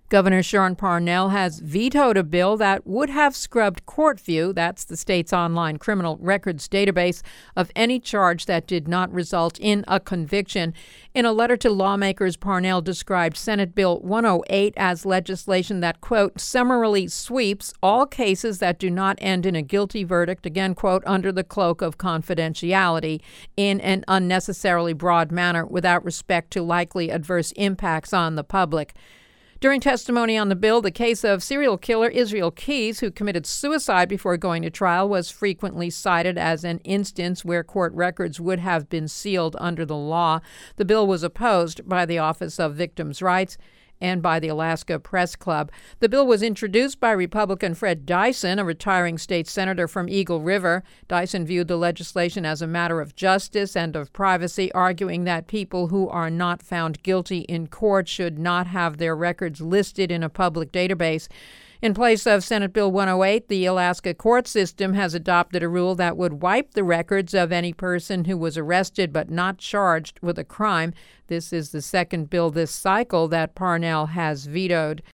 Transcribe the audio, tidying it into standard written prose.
Governor Sean Parnell has vetoed a bill that would have scrubbed CourtView, that's the state's online criminal records database, of any charge that did not result in a conviction. In a letter to lawmakers, Parnell described Senate Bill 108 as legislation that, quote, summarily sweeps all cases that do not end in a guilty verdict, again, quote, under the cloak of confidentiality in an unnecessarily broad manner without respect to likely adverse impacts on the public. During testimony on the bill, the case of serial killer Israel Keyes, who committed suicide before going to trial, was frequently cited as an instance where court records would have been sealed under the law. The bill was opposed by the Office of Victims' Rights and by the Alaska Press Club. The bill was introduced by Republican Fred Dyson, a retiring state senator from Eagle River. Dyson viewed the legislation as a matter of justice and of privacy, arguing that people who are not found guilty in court should not have their records listed in a public database. In place of Senate Bill 108, the Alaska court system has adopted a rule that would wipe the records of any person who was arrested but not charged with a crime. This is the second bill this cycle that Parnell has vetoed.